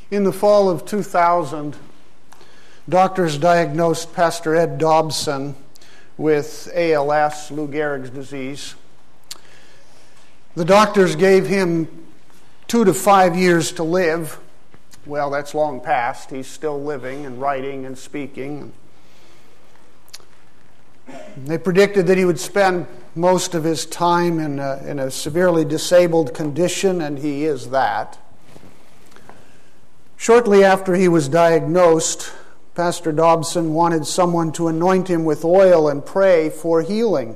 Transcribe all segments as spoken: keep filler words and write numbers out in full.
In the fall of two thousand, doctors diagnosed Pastor Ed Dobson with A L S, Lou Gehrig's disease. The doctors gave him two to five years to live. Well, that's long past. He's still living and writing and speaking. They predicted that he would spend most of his time in a, in a severely disabled condition, and he is that. Shortly after he was diagnosed, Pastor Dobson wanted someone to anoint him with oil and pray for healing.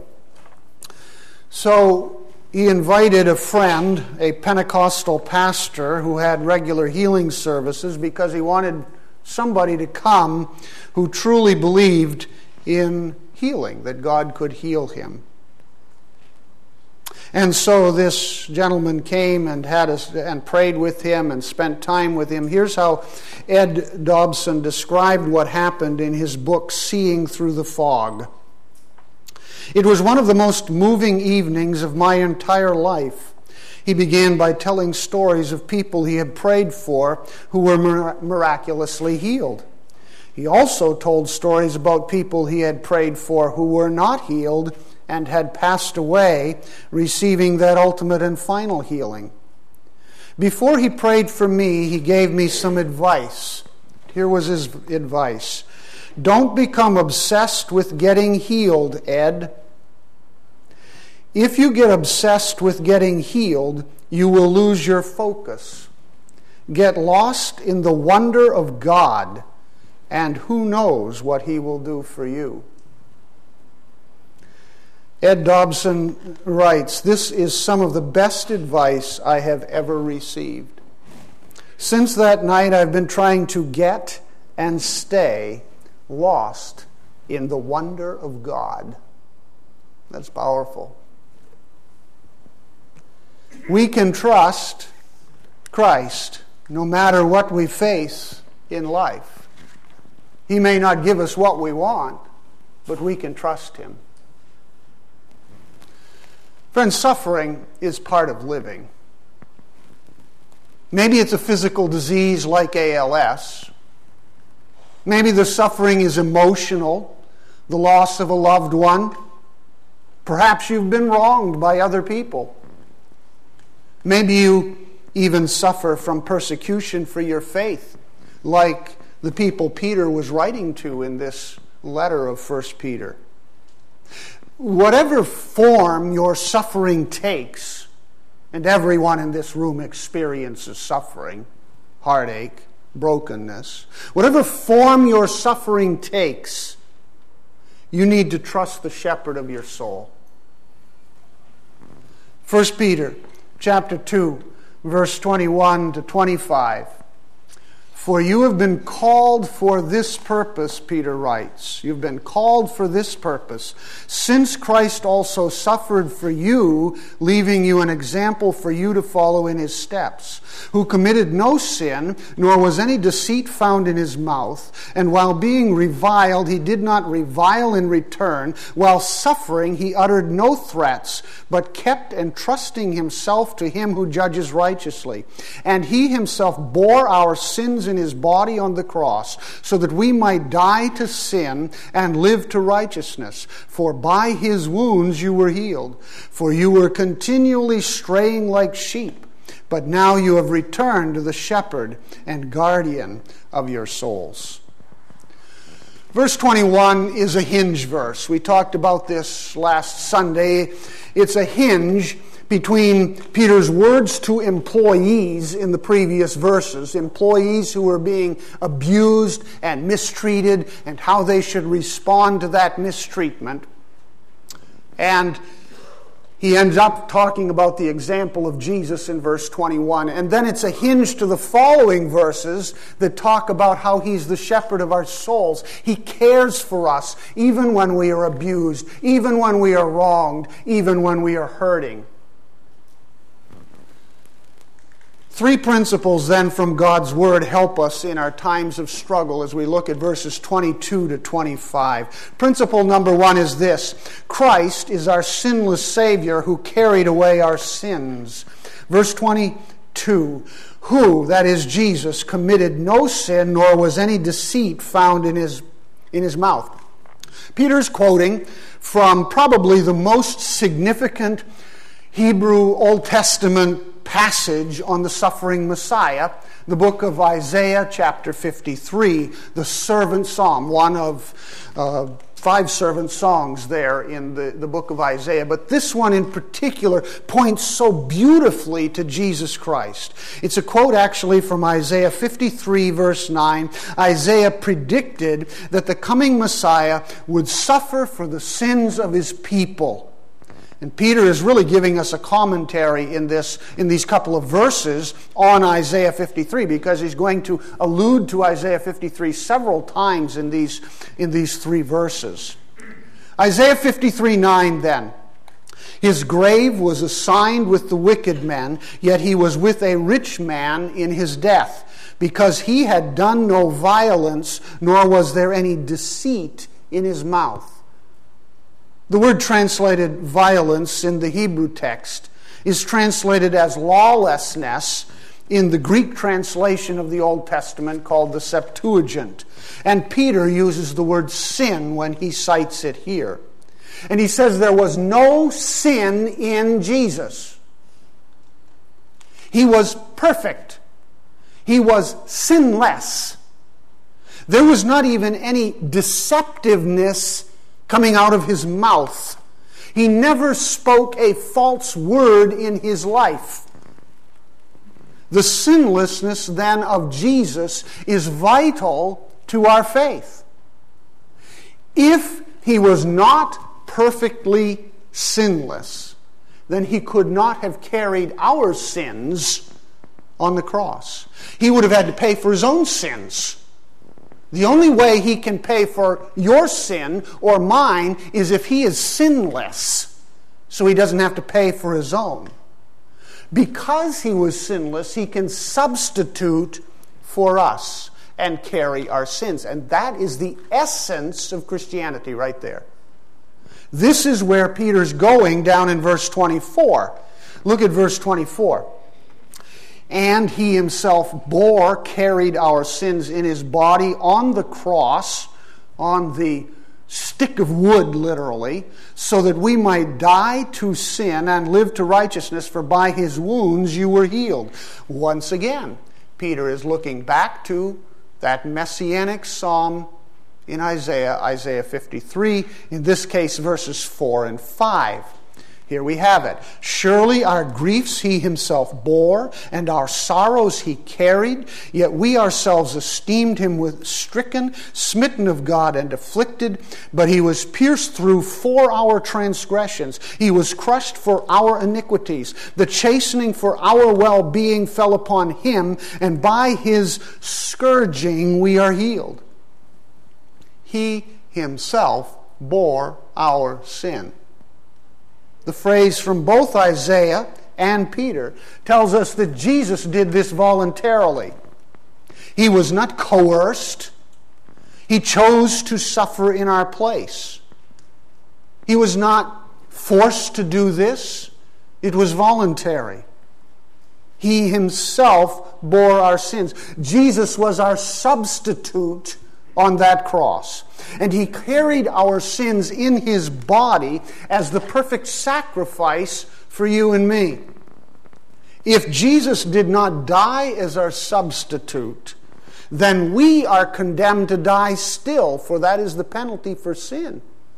So he invited a friend, a Pentecostal pastor who had regular healing services, because he wanted somebody to come who truly believed in healing, that God could heal him. And so this gentleman came and had us and prayed with him and spent time with him. Here's how Ed Dobson described what happened in his book, Seeing Through the Fog. It was one of the most moving evenings of my entire life. He began by telling stories of people he had prayed for who were mir- miraculously healed. He also told stories about people he had prayed for who were not healed and had passed away, receiving that ultimate and final healing. Before he prayed for me, he gave me some advice. Here was his advice. Don't become obsessed with getting healed, Ed. If you get obsessed with getting healed, you will lose your focus. Get lost in the wonder of God, and who knows what He will do for you. Ed Dobson writes, "This is some of the best advice I have ever received. Since that night, I've been trying to get and stay lost in the wonder of God." That's powerful. We can trust Christ no matter what we face in life. He may not give us what we want, but we can trust Him. Friends, suffering is part of living. Maybe it's a physical disease like A L S. Maybe the suffering is emotional, the loss of a loved one. Perhaps you've been wronged by other people. Maybe you even suffer from persecution for your faith, like the people Peter was writing to in this letter of First Peter. Whatever form your suffering takes, and everyone in this room experiences suffering, heartache, brokenness, whatever form your suffering takes, you need to trust the shepherd of your soul. First Peter chapter two, verse twenty-one to twenty-five. For you have been called for this purpose, Peter writes. You've been called for this purpose, since Christ also suffered for you, leaving you an example for you to follow in His steps, who committed no sin, nor was any deceit found in His mouth. And while being reviled, He did not revile in return. While suffering, He uttered no threats, but kept entrusting Himself to Him who judges righteously. And He Himself bore our sins in His body on the cross, so that we might die to sin and live to righteousness. For by His wounds you were healed. For you were continually straying like sheep, but now you have returned to the shepherd and guardian of your souls. Verse twenty-one is a hinge verse. We talked about this last Sunday. It's a hinge between Peter's words to employees in the previous verses, employees who were being abused and mistreated, and how they should respond to that mistreatment. And he ends up talking about the example of Jesus in verse twenty-one. And then it's a hinge to the following verses that talk about how He's the shepherd of our souls. He cares for us even when we are abused, even when we are wronged, even when we are hurting. Three principles then from God's Word help us in our times of struggle as we look at verses twenty-two to twenty-five. Principle number one is this: Christ is our sinless Savior who carried away our sins. Verse twenty two, who, that is Jesus, committed no sin, nor was any deceit found in his, in his mouth. Peter's quoting from probably the most significant Hebrew Old Testament passage on the suffering Messiah, the book of Isaiah, chapter fifty-three, the servant psalm, one of uh, five servant songs there in the, the book of Isaiah. But this one in particular points so beautifully to Jesus Christ. It's a quote actually from Isaiah fifty-three, verse nine. Isaiah predicted that the coming Messiah would suffer for the sins of his people. And Peter is really giving us a commentary in this, in these couple of verses on Isaiah fifty-three, because he's going to allude to Isaiah fifty-three several times in these, in these three verses. Isaiah fifty-three nine then. His grave was assigned with the wicked men, yet he was with a rich man in his death, because he had done no violence, nor was there any deceit in his mouth. The word translated violence in the Hebrew text is translated as lawlessness in the Greek translation of the Old Testament called the Septuagint. And Peter uses the word sin when he cites it here. And he says there was no sin in Jesus. He was perfect. He was sinless. There was not even any deceptiveness coming out of his mouth. He never spoke a false word in his life. The sinlessness then of Jesus is vital to our faith. If he was not perfectly sinless, then he could not have carried our sins on the cross. He would have had to pay for his own sins. The only way he can pay for your sin or mine is if he is sinless, so he doesn't have to pay for his own. Because he was sinless, he can substitute for us and carry our sins. And that is the essence of Christianity right there. This is where Peter's going down in verse twenty-four. Look at verse twenty-four. And he himself bore, carried our sins in his body on the cross, on the stick of wood, literally, so that we might die to sin and live to righteousness, for by his wounds you were healed. Once again, Peter is looking back to that messianic psalm in Isaiah, Isaiah fifty-three, in this case verses four and five. Here we have it. Surely our griefs he himself bore, and our sorrows he carried, yet we ourselves esteemed him with stricken, smitten of God, and afflicted. But he was pierced through for our transgressions. He was crushed for our iniquities. The chastening for our well-being fell upon him, and by his scourging we are healed. He himself bore our sin. The phrase from both Isaiah and Peter tells us that Jesus did this voluntarily. He was not coerced. He chose to suffer in our place. He was not forced to do this. It was voluntary. He himself bore our sins. Jesus was our substitute on that cross. And he carried our sins in his body as the perfect sacrifice for you and me. If Jesus did not die as our substitute, then we are condemned to die still, for that is the penalty for sin.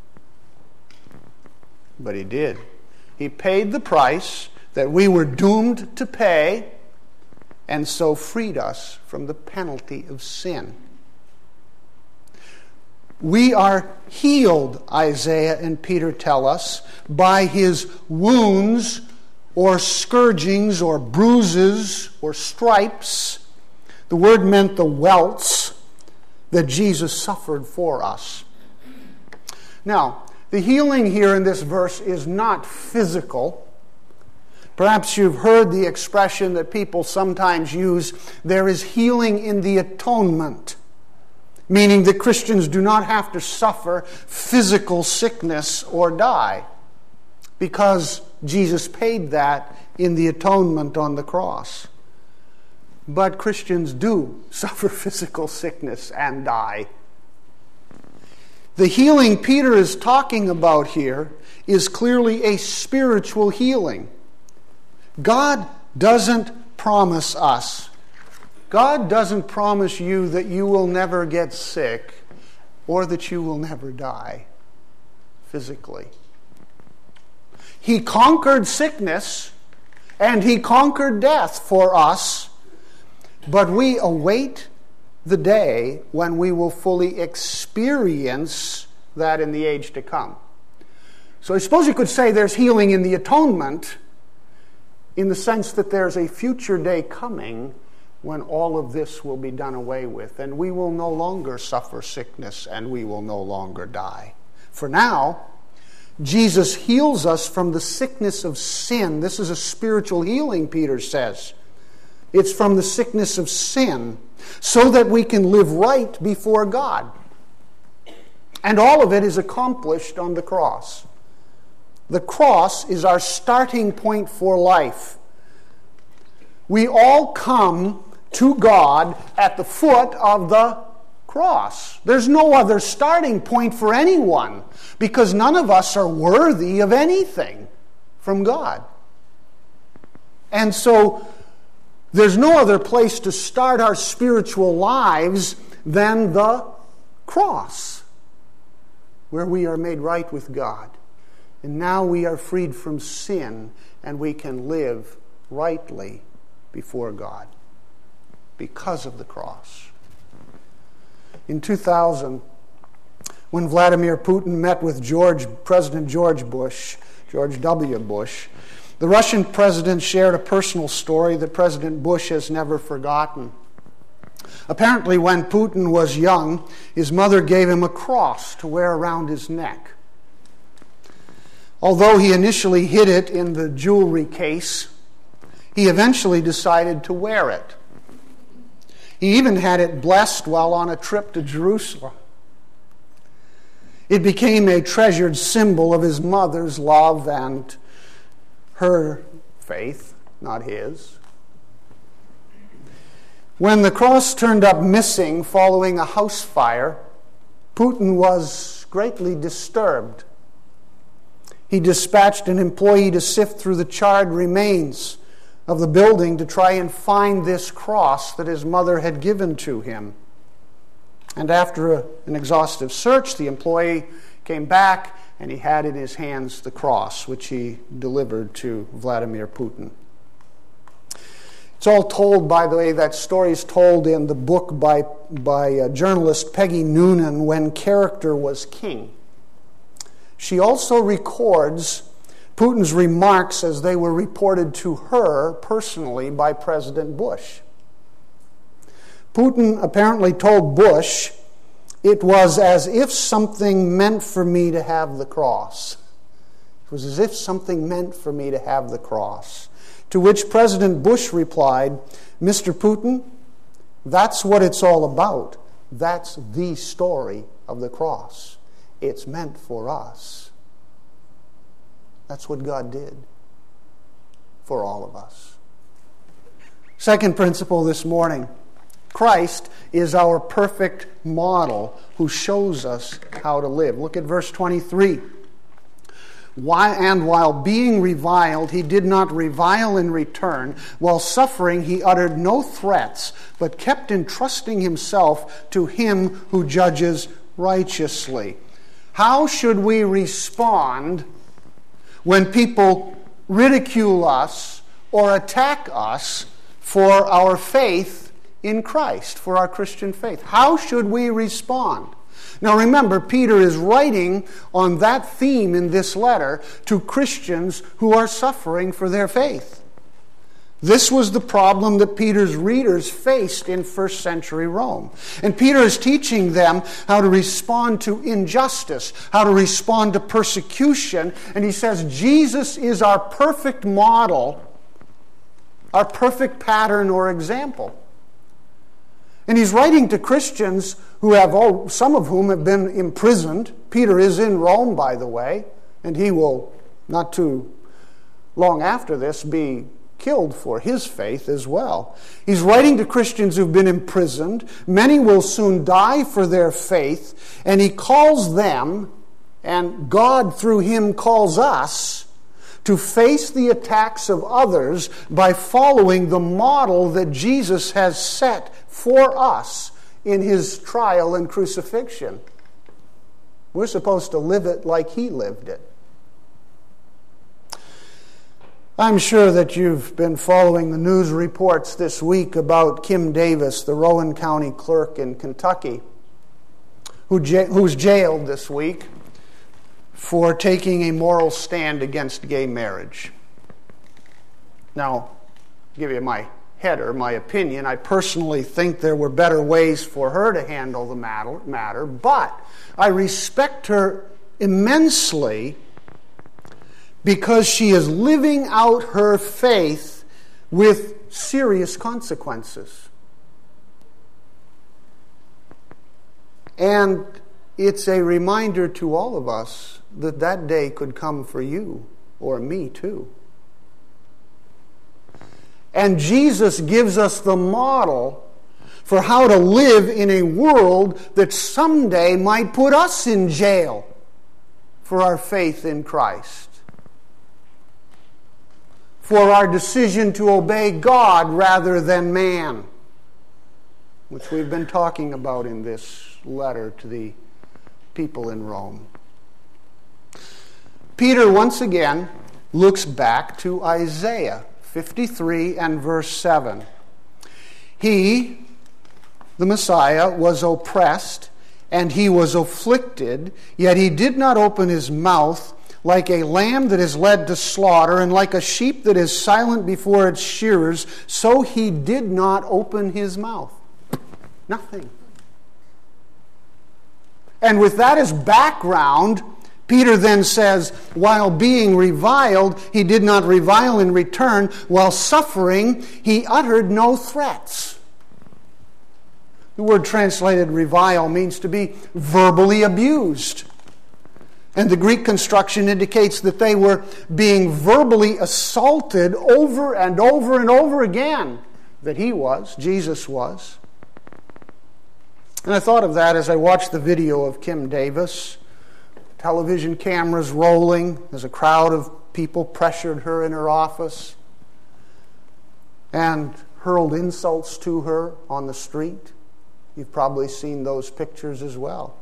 But he did. He paid the price that we were doomed to pay, and so freed us from the penalty of sin. We are healed, Isaiah and Peter tell us, by his wounds or scourgings or bruises or stripes. The word meant the welts that Jesus suffered for us. Now, the healing here in this verse is not physical. Perhaps you've heard the expression that people sometimes use, there is healing in the atonement. Meaning that Christians do not have to suffer physical sickness or die, because Jesus paid that in the atonement on the cross. but Christians do suffer physical sickness and die. The healing Peter is talking about here is clearly a spiritual healing. God doesn't promise us. God doesn't promise you that you will never get sick or that you will never die physically. He conquered sickness and He conquered death for us, but we await the day when we will fully experience that in the age to come. So I suppose you could say there's healing in the atonement in the sense that there's a future day coming when all of this will be done away with, and we will no longer suffer sickness and we will no longer die. For now, Jesus heals us from the sickness of sin. This is a spiritual healing, Peter says. It's from the sickness of sin, so that we can live right before God. And all of it is accomplished on the cross. The cross is our starting point for life. We all come to God at the foot of the cross. There's no other starting point for anyone, because none of us are worthy of anything from God. And so there's no other place to start our spiritual lives than the cross, where we are made right with God. And now we are freed from sin, and we can live rightly before God because of the cross. In two thousand, when Vladimir Putin met with George, President George Bush, George W. Bush, the Russian president shared a personal story that President Bush has never forgotten. Apparently, when Putin was young, his mother gave him a cross to wear around his neck. Although he initially hid it in the jewelry case, he eventually decided to wear it. He even had it blessed while on a trip to Jerusalem. It became a treasured symbol of his mother's love and her faith, not his. When the cross turned up missing following a house fire, Putin was greatly disturbed. He dispatched an employee to sift through the charred remains of the building to try and find this cross that his mother had given to him. And after a, an exhaustive search, the employee came back and he had in his hands the cross, which he delivered to Vladimir Putin. It's all told, by the way, that story is told in the book by, by uh, journalist Peggy Noonan, When Character Was King. She also records Putin's remarks as they were reported to her personally by President Bush. Putin apparently told Bush, "It was as if something meant for me to have the cross." It was as if something meant for me to have the cross. To which President Bush replied, "Mister Putin, that's what it's all about. That's the story of the cross. It's meant for us." That's what God did for all of us. Second principle this morning. Christ is our perfect model who shows us how to live. Look at verse twenty-three. Why, and while being reviled, he did not revile in return. While suffering, he uttered no threats, but kept entrusting himself to him who judges righteously. How should we respond when people ridicule us or attack us for our faith in Christ, for our Christian faith? How should we respond? Now remember, Peter is writing on that theme in this letter to Christians who are suffering for their faith. This was the problem that Peter's readers faced in first century Rome. And Peter is teaching them how to respond to injustice, how to respond to persecution. And he says Jesus is our perfect model, our perfect pattern or example. And he's writing to Christians who have, oh, some of whom have been imprisoned. Peter is in Rome, by the way, and he will, not too long after this, be killed for his faith as well. He's writing to Christians who've been imprisoned. Many will soon die for their faith. And he calls them, and God through him calls us, to face the attacks of others by following the model that Jesus has set for us in his trial and crucifixion. We're supposed to live it like he lived it. I'm sure that you've been following the news reports this week about Kim Davis, the Rowan County clerk in Kentucky, who j- who's jailed this week for taking a moral stand against gay marriage. Now, I'll give you my header, my opinion. I personally think there were better ways for her to handle the matter, matter but I respect her immensely because she is living out her faith with serious consequences. And it's a reminder to all of us that that day could come for you or me too. And Jesus gives us the model for how to live in a world that someday might put us in jail for our faith in Christ, for our decision to obey God rather than man, which we've been talking about in this letter to the people in Rome. Peter once again looks back to Isaiah fifty-three and verse seven. He, the Messiah, was oppressed and he was afflicted, yet he did not open his mouth. Like a lamb that is led to slaughter, and like a sheep that is silent before its shearers, so he did not open his mouth. Nothing. And with that as background, Peter then says, while being reviled, he did not revile in return. While suffering, he uttered no threats. The word translated revile means to be verbally abused. And the Greek construction indicates that they were being verbally assaulted over and over and over again. That he was, Jesus was. And I thought of that as I watched the video of Kim Davis. Television cameras rolling as a crowd of people pressured her in her office and hurled insults to her on the street. You've probably seen those pictures as well.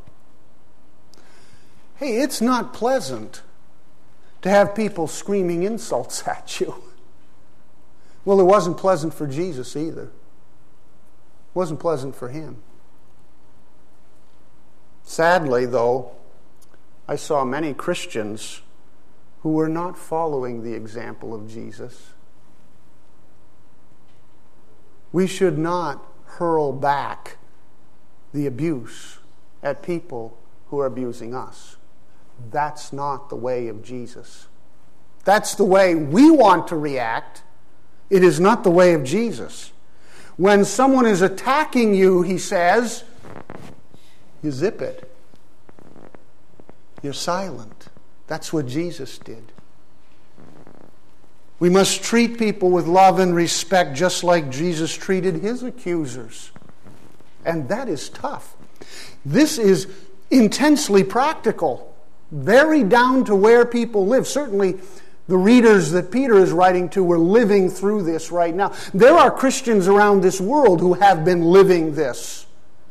Hey, it's not pleasant to have people screaming insults at you. Well, it wasn't pleasant for Jesus either. It wasn't pleasant for him. Sadly, though, I saw many Christians who were not following the example of Jesus. We should not hurl back the abuse at people who are abusing us. That's not the way of Jesus. That's the way we want to react. It is not the way of Jesus. When someone is attacking you, he says, you zip it. You're silent. That's what Jesus did. We must treat people with love and respect just like Jesus treated his accusers. And that is tough. This is intensely practical. Very down to where people live. Certainly, the readers that Peter is writing to were living through this right now. There are Christians around this world who have been living this.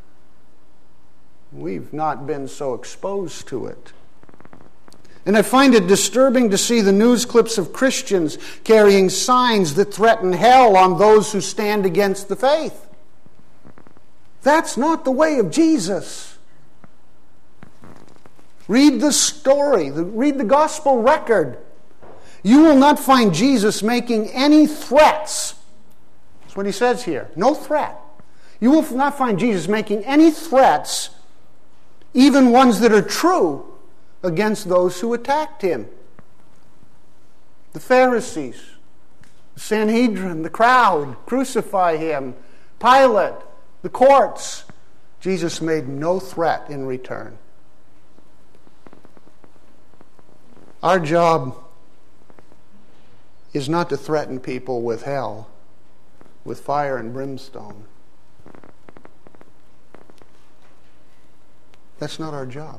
We've not been so exposed to it. And I find it disturbing to see the news clips of Christians carrying signs that threaten hell on those who stand against the faith. That's not the way of Jesus. Read the story. Read the gospel record. You will not find Jesus making any threats. That's what he says here. No threat. You will not find Jesus making any threats, even ones that are true, against those who attacked him. The Pharisees, the Sanhedrin, the crowd, crucify him. Pilate, the courts. Jesus made no threat in return. Our job is not to threaten people with hell, with fire and brimstone. That's not our job.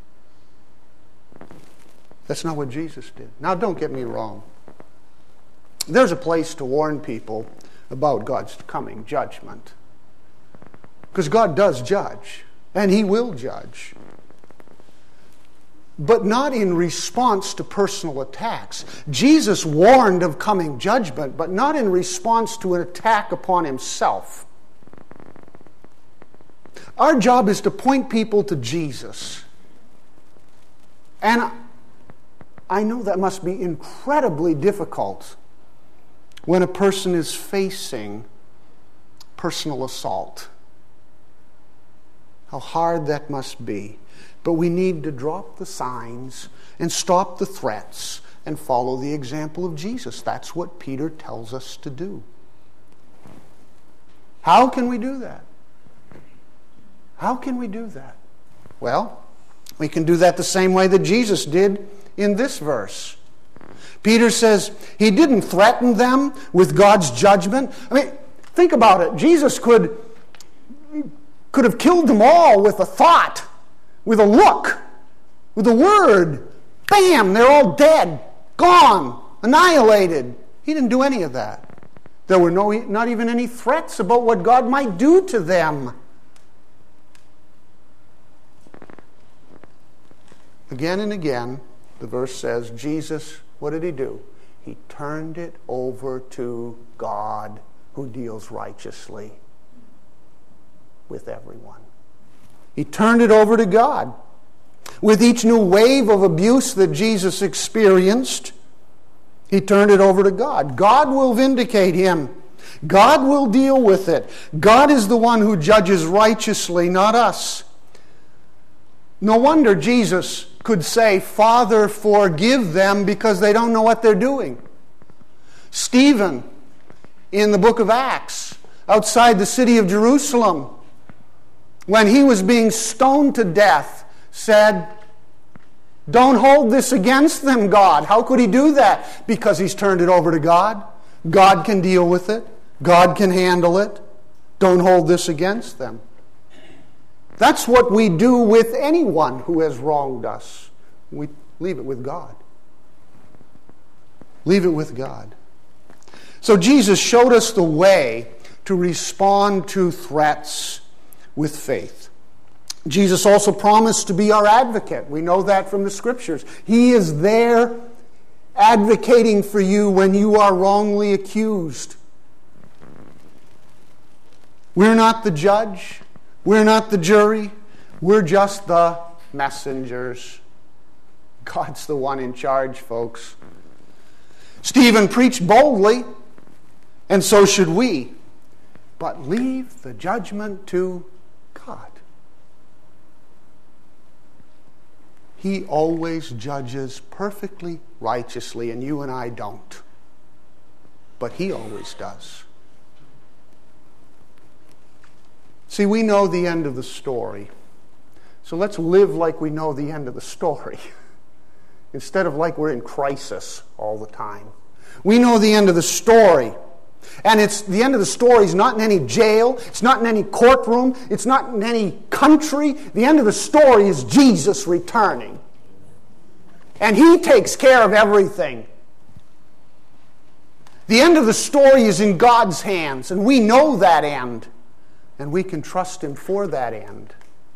That's not what Jesus did. Now, don't get me wrong. There's a place to warn people about God's coming judgment. Because God does judge, and He will judge. But not in response to personal attacks. Jesus warned of coming judgment, but not in response to an attack upon Himself. Our job is to point people to Jesus. And I know that must be incredibly difficult when a person is facing personal assault. How hard that must be. But we need to drop the signs and stop the threats and follow the example of Jesus. That's what Peter tells us to do. How can we do that? How can we do that? Well, we can do that the same way that Jesus did in this verse. Peter says he didn't threaten them with God's judgment. I mean, think about it. Jesus could, could have killed them all with a thought, with a look, with a word. Bam! They're all dead, gone, annihilated. He didn't do any of that. There were no, not even any threats about what God might do to them. Again and again, the verse says, Jesus, what did He do? He turned it over to God, who deals righteously with everyone. He turned it over to God. With each new wave of abuse that Jesus experienced, He turned it over to God. God will vindicate him. God will deal with it. God is the one who judges righteously, not us. No wonder Jesus could say, Father, forgive them, because they don't know what they're doing. Stephen, in the book of Acts, outside the city of Jerusalem, when he was being stoned to death, said, don't hold this against them, God. How could he do that? Because he's turned it over to God. God can deal with it. God can handle it. Don't hold this against them. That's what we do with anyone who has wronged us. We leave it with God. Leave it with God. So Jesus showed us the way to respond to threats with faith. Jesus also promised to be our advocate. We know that from the Scriptures. He is there advocating for you when you are wrongly accused. We're not the judge. We're not the jury. We're just the messengers. God's the one in charge, folks. Stephen preached boldly, and so should we. But leave the judgment to God. He always judges perfectly righteously, and you and I don't. But He always does. See, we know the end of the story. So let's live like we know the end of the story, instead of like we're in crisis all the time. We know the end of the story. And it's the end of the story is not in any jail. It's not in any courtroom. It's not in any country. The end of the story is Jesus returning. And He takes care of everything. The end of the story is in God's hands, and we know that end. And we can trust Him for that end.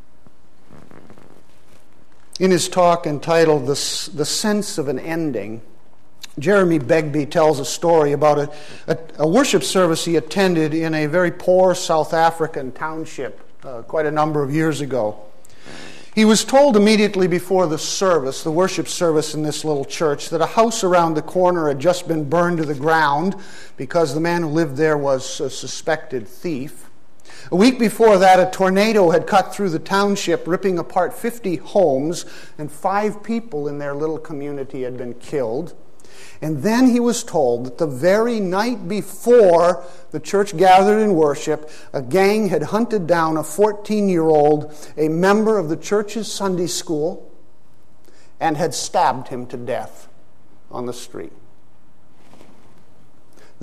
In his talk entitled The, the Sense of an Ending, Jeremy Begbie tells a story about a, a, a worship service he attended in a very poor South African township uh, quite a number of years ago. He was told immediately before the service, the worship service in this little church, that a house around the corner had just been burned to the ground because the man who lived there was a suspected thief. A week before that, a tornado had cut through the township, ripping apart fifty homes, and five people in their little community had been killed. And then he was told that the very night before the church gathered in worship, a gang had hunted down a fourteen-year-old, a member of the church's Sunday school, and had stabbed him to death on the street.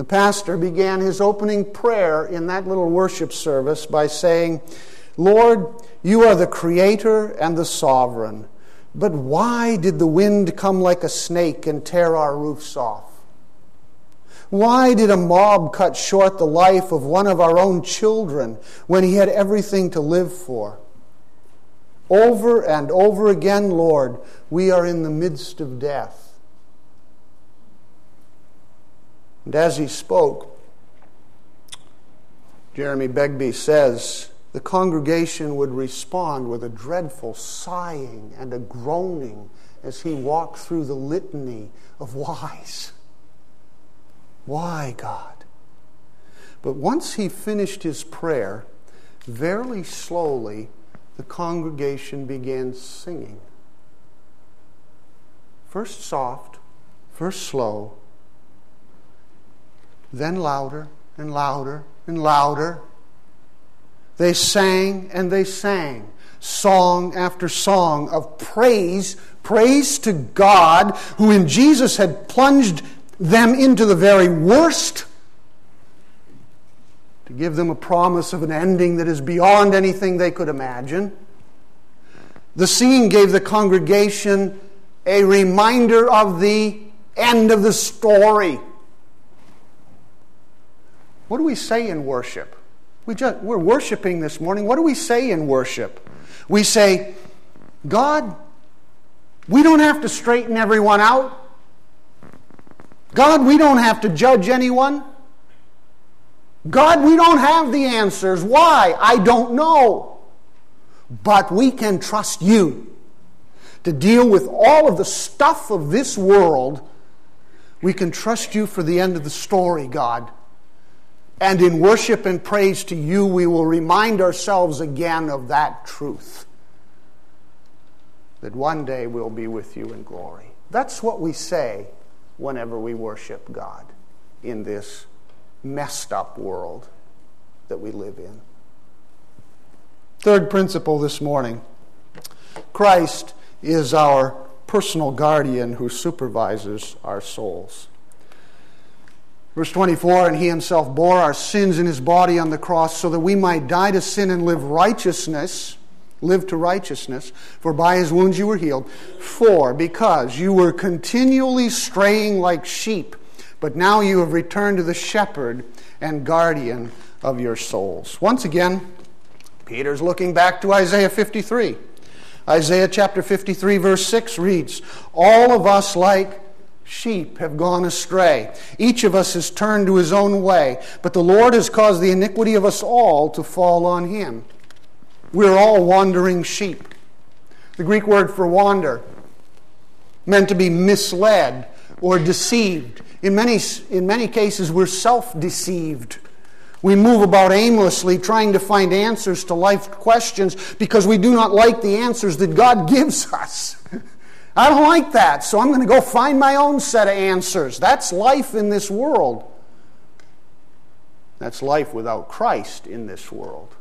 The pastor began his opening prayer in that little worship service by saying, Lord, you are the creator and the sovereign, but why did the wind come like a snake and tear our roofs off? Why did a mob cut short the life of one of our own children when he had everything to live for? Over and over again, Lord, we are in the midst of death. And as he spoke, Jeremy Begbie says, the congregation would respond with a dreadful sighing and a groaning as he walked through the litany of whys. Why, God? But once he finished his prayer, very slowly, the congregation began singing. First soft, first slow, then louder and louder and louder. They sang and they sang, song after song of praise, praise to God, who in Jesus had plunged them into the very worst, to give them a promise of an ending that is beyond anything they could imagine. The singing gave the congregation a reminder of the end of the story. What do we say in worship? We just, we're worshiping this morning. What do we say in worship? We say, God, we don't have to straighten everyone out. God, we don't have to judge anyone. God, we don't have the answers. Why? I don't know. But we can trust you to deal with all of the stuff of this world. We can trust you for the end of the story, God. And in worship and praise to you, we will remind ourselves again of that truth. That one day we'll be with you in glory. That's what we say whenever we worship God in this messed up world that we live in. Third principle this morning. Christ is our personal guardian who supervises our souls. Verse twenty-four, and he himself bore our sins in his body on the cross so that we might die to sin and live righteousness, live to righteousness, for by his wounds you were healed. For, because you were continually straying like sheep, but now you have returned to the shepherd and guardian of your souls. Once again, Peter's looking back to Isaiah fifty-three. Isaiah chapter fifty-three verse six reads, all of us like sheep have gone astray. Each of us has turned to his own way, but the Lord has caused the iniquity of us all to fall on him. We're all wandering sheep. The Greek word for wander meant to be misled or deceived. In many, in many cases, we're self-deceived. We move about aimlessly trying to find answers to life questions because we do not like the answers that God gives us. I don't like that, so I'm going to go find my own set of answers. That's life in this world. That's life without Christ in this world.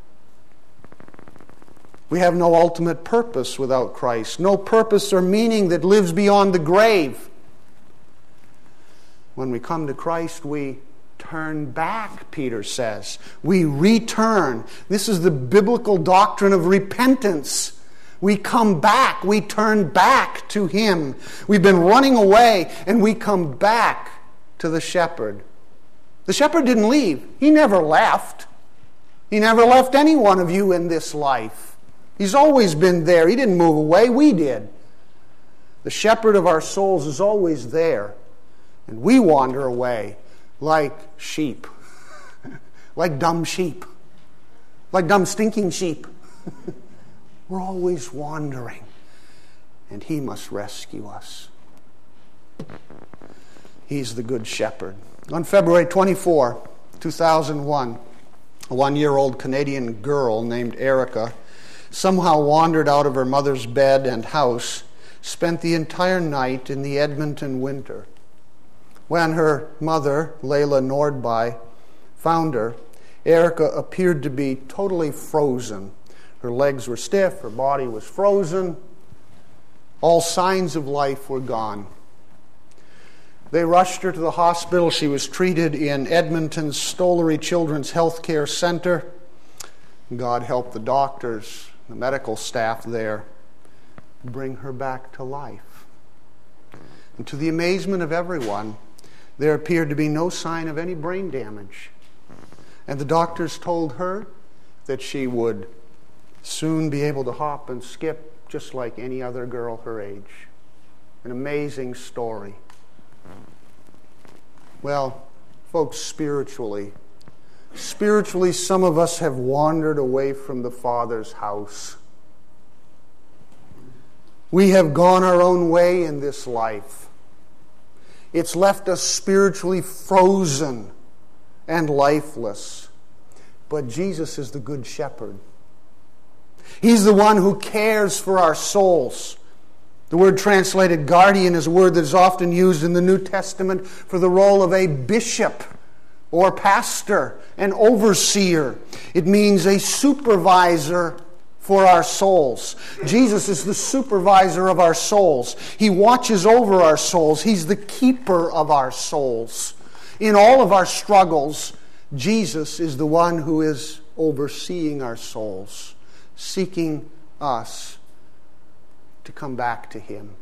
We have no ultimate purpose without Christ, no purpose or meaning that lives beyond the grave. When we come to Christ, we turn back, Peter says. We return. This is the biblical doctrine of repentance. We come back. We turn back to him. We've been running away, and we come back to the shepherd. The shepherd didn't leave. He never left. He never left any one of you in this life. He's always been there. He didn't move away. We did. The shepherd of our souls is always there. And we wander away like sheep. Like dumb sheep. Like dumb stinking sheep. We're always wandering. And he must rescue us. He's the good shepherd. On February twenty-fourth, two thousand one, a one-year-old Canadian girl named Erica somehow wandered out of her mother's bed and house, spent the entire night in the Edmonton winter. When her mother, Layla Nordby, found her, Erica appeared to be totally frozen. Her legs were stiff, her body was frozen. All signs of life were gone. They rushed her to the hospital. She was treated in Edmonton's Stollery Children's Health Care Center. God helped the doctors, the medical staff there, bring her back to life. And to the amazement of everyone, there appeared to be no sign of any brain damage. And the doctors told her that she would soon be able to hop and skip just like any other girl her age. An amazing story. Well, folks, spiritually, spiritually, some of us have wandered away from the Father's house. We have gone our own way in this life. It's left us spiritually frozen and lifeless. But Jesus is the Good Shepherd. He's the one who cares for our souls. The word translated guardian is a word that is often used in the New Testament for the role of a bishop or pastor, an overseer. It means a supervisor for our souls. Jesus is the supervisor of our souls. He watches over our souls. He's the keeper of our souls. In all of our struggles, Jesus is the one who is overseeing our souls, seeking us to come back to Him.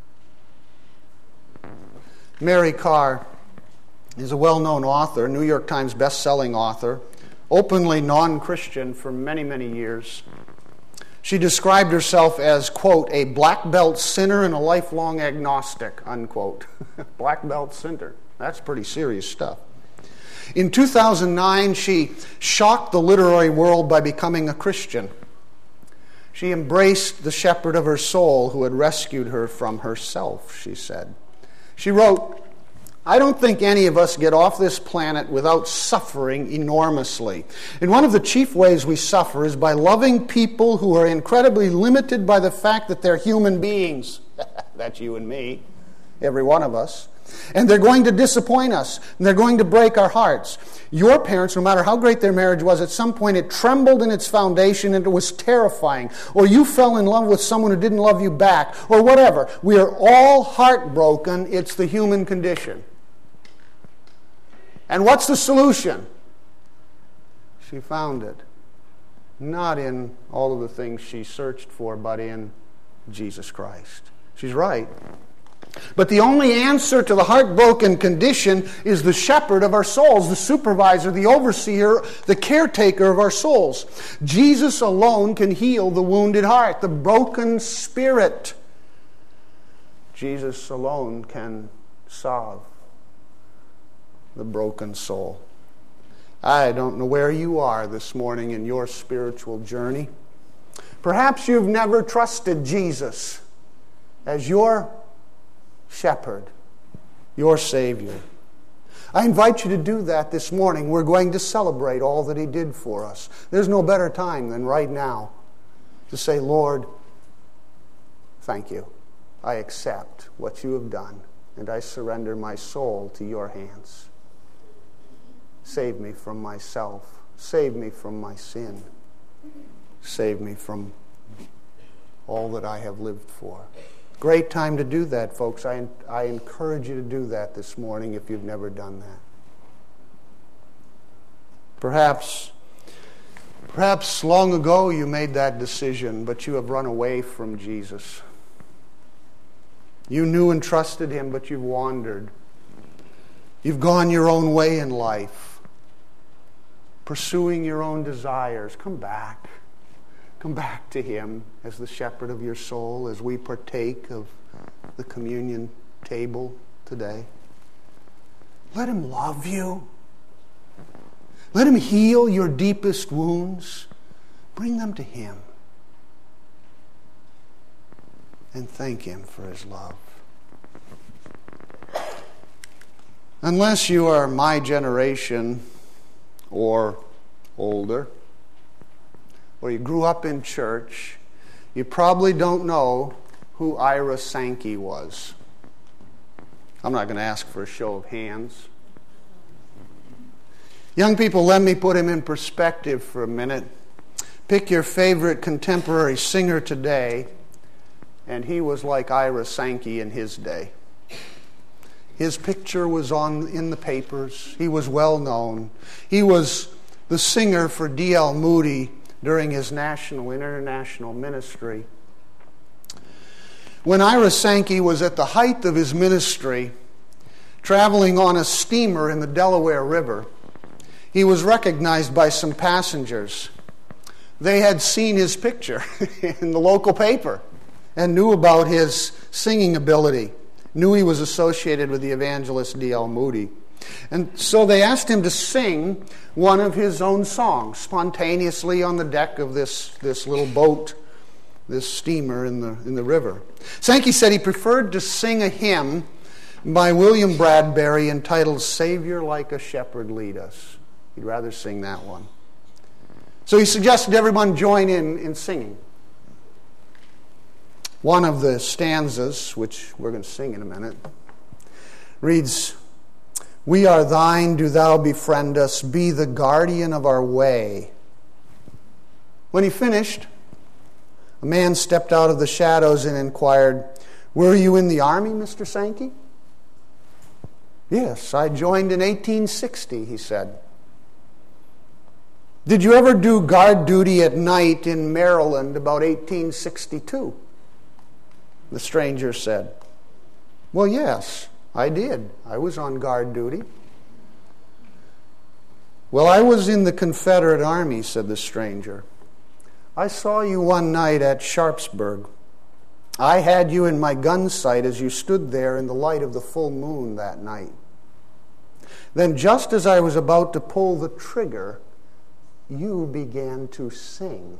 Mary Karr is a well-known author, New York Times best-selling author, openly non-Christian for many, many years. She described herself as, quote, a black belt sinner and a lifelong agnostic, unquote. Black belt sinner. That's pretty serious stuff. In two thousand nine, she shocked the literary world by becoming a Christian. She embraced the shepherd of her soul who had rescued her from herself, she said. She wrote, I don't think any of us get off this planet without suffering enormously. And one of the chief ways we suffer is by loving people who are incredibly limited by the fact that they're human beings. That's you and me, every one of us. And they're going to disappoint us, and they're going to break our hearts. Your parents, no matter how great their marriage was, at some point it trembled in its foundation and it was terrifying. Or you fell in love with someone who didn't love you back, or whatever. We are all heartbroken. It's the human condition. And what's the solution? She found it. Not in all of the things she searched for, but in Jesus Christ. She's right. But the only answer to the heartbroken condition is the shepherd of our souls, the supervisor, the overseer, the caretaker of our souls. Jesus alone can heal the wounded heart, the broken spirit. Jesus alone can solve the broken soul. I don't know where you are this morning in your spiritual journey. Perhaps you've never trusted Jesus as your shepherd, your Savior. I invite you to do that this morning. We're going to celebrate all that He did for us. There's no better time than right now to say, Lord, thank you. I accept what you have done, and I surrender my soul to your hands. Save me from myself. Save me from my sin. Save me from all that I have lived for. Great time to do that, folks. I, I encourage you to do that this morning if you've never done that. Perhaps, perhaps long ago you made that decision, but you have run away from Jesus. You knew and trusted Him, but you've wandered. You've gone your own way in life, pursuing your own desires. Come back. Come back to Him as the shepherd of your soul as we partake of the communion table today. Let Him love you. Let Him heal your deepest wounds. Bring them to Him. And thank Him for His love. Unless you are my generation or older, or you grew up in church, you probably don't know who Ira Sankey was. I'm not going to ask for a show of hands. Young people, let me put him in perspective for a minute. Pick your favorite contemporary singer today, and he was like Ira Sankey in his day. His picture was on in the papers. He was well known. He was the singer for D L Moody during his national and international ministry. When Ira Sankey was at the height of his ministry, traveling on a steamer in the Delaware River, he was recognized by some passengers. They had seen his picture in the local paper and knew about his singing ability, knew he was associated with the evangelist D L Moody. And so they asked him to sing one of his own songs spontaneously on the deck of this, this little boat, this steamer in the, in the river. Sankey said he preferred to sing a hymn by William Bradbury entitled "Savior Like a Shepherd Lead Us." He'd rather sing that one. So he suggested everyone join in in singing. One of the stanzas, which we're going to sing in a minute, reads, "We are thine, do thou befriend us, be the guardian of our way." When he finished, a man stepped out of the shadows and inquired, "Were you in the army, Mister Sankey?" "Yes, I joined in eighteen sixty, he said. "Did you ever do guard duty at night in Maryland about eighteen sixty-two? The stranger said, "Well, yes, I did. I was on guard duty." "Well, I was in the Confederate Army," said the stranger. "I saw you one night at Sharpsburg. I had you in my gun sight as you stood there in the light of the full moon that night. Then just as I was about to pull the trigger, you began to sing.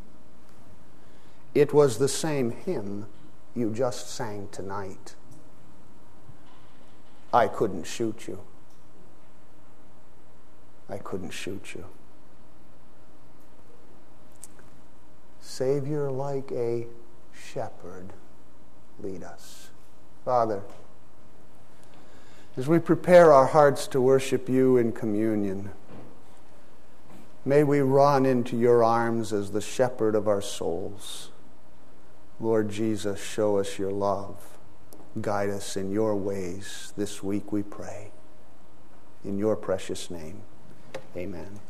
It was the same hymn you just sang tonight. I couldn't shoot you. I couldn't shoot you." Savior, like a shepherd, lead us. Father, as we prepare our hearts to worship you in communion, may we run into your arms as the shepherd of our souls. Lord Jesus, show us your love. Guide us in your ways this week, we pray. In your precious name, amen.